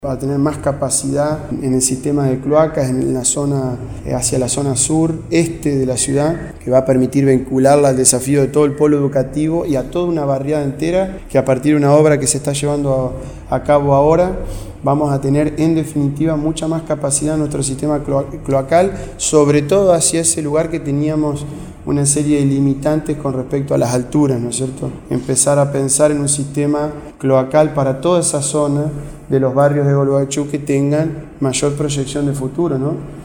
Para tener más capacidad en el sistema de cloacas en la zona, hacia la zona sur-este de la ciudad, que va a permitir vincularla al desafío de todo el polo educativo y a toda una barriada entera, que a partir de una obra que se está llevando a cabo ahora, vamos a tener en definitiva mucha más capacidad en nuestro sistema cloacal, sobre todo hacia ese lugar que teníamos una serie de limitantes con respecto a las alturas, ¿no es cierto? Empezar a pensar en un sistema cloacal para toda esa zona de los barrios de Gualeguaychú que tengan mayor proyección de futuro, ¿no?